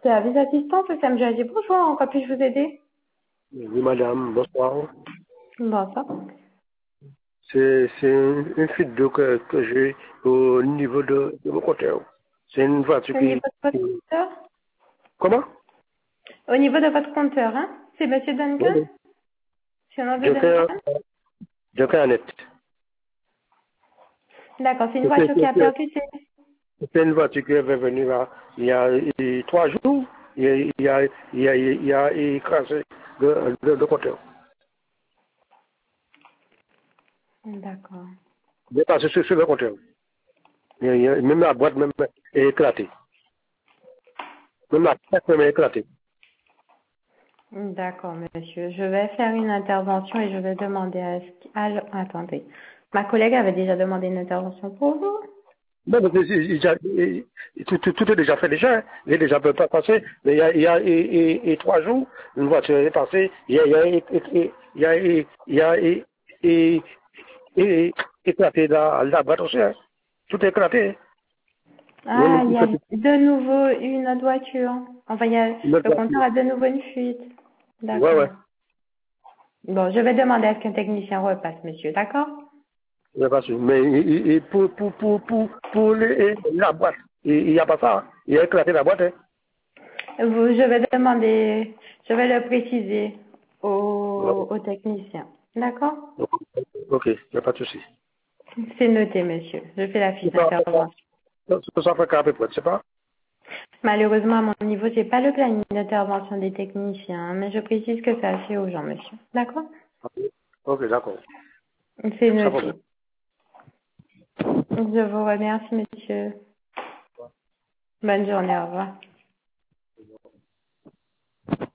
Service assistance, c'est Sam Jazzy. Bonjour, en quoi puis-je vous aider? Oui, madame, bonsoir. Bonsoir. C'est une fuite d'eau que j'ai au niveau de mon compteur. C'est une voiture Au niveau qui... de votre compteur? Comment? Au niveau de votre compteur, hein? C'est Monsieur Oui, Duncan? oui. C'est le nom de Joker, Duncan? Joker net. D'accord, c'est une C'est voiture qui a percuté. c'est une voiture qui est venue là, il y a 3 jours. Il a écrasé le compteur. D'accord. Il est passé sur le compteur. Même la boîte même est éclatée. Même la tête même est éclatée. D'accord, monsieur. Je vais faire une intervention et je vais demander à attendez. Ma collègue avait déjà demandé une intervention pour vous. Non, mais tout est déjà fait déjà. Hein. Il est déjà pas passé. Mais il y a 3 jours, une voiture est passée. Éclaté la boîte aussi. Hein. Tout est éclaté. Ah, il y a de nouveau une autre voiture. Enfin, le compteur a de nouveau une fuite. Ouais, D'accord. ouais. Bon, je vais demander à ce qu'un technicien repasse, monsieur. D'accord? Il n'y a pas sûr. Mais pour la boîte, il n'y a pas ça. Hein. Il a éclaté la boîte. Hein. Je vais demander, je vais le préciser Ouais. au technicien. D'accord? Ok, il n'y a pas de souci. C'est noté, monsieur. Je fais la fiche Ça d'intervention. fait qu'à peu près, c'est pas? Malheureusement, à mon niveau, j'ai pas le planning d'intervention des techniciens, hein, mais je précise que c'est assez urgent, monsieur. D'accord? Ok, d'accord. C'est Sans problème. noté. Je vous remercie, monsieur. Bonne journée, au revoir.